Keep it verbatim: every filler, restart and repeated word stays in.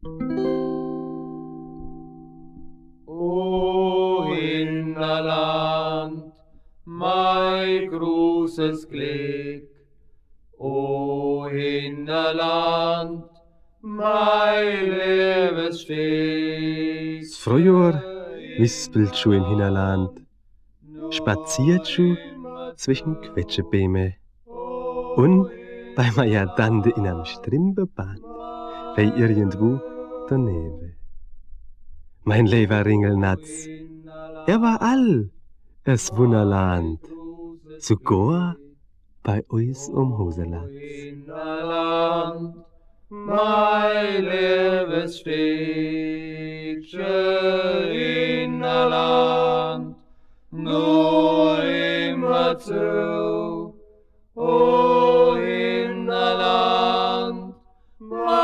O Hinterland, mein großes Glück, o Hinterland, mein Lebenssteg. Das Frühjahr wispelt schon im Hinterland, spaziert schon zwischen Quetschebäume und bei meiner Tante in einem Strimbeband, bei irgendwo daneben. Mein lieber Ringelnatz, er war all das Wunderland, sogar bei uns um Hoselatz. Hinterland, mein Lebenssteg, Hinterland, nur immer zu, o Hinterland, mein